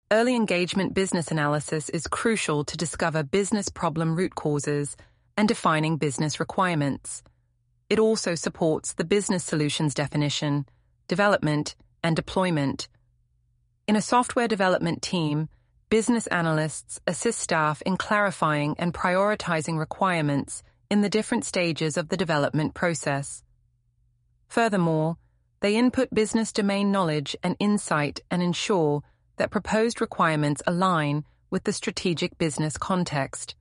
Early engagement business analysis is crucial to discover business problem root causes and defining business requirements. It also supports the business solutions definition, development, and deployment. In a software development team, business analysts assist staff in clarifying and prioritizing requirements in the different stages of the development process. Furthermore, they input business domain knowledge and insight and ensure that proposed requirements align with the strategic business context.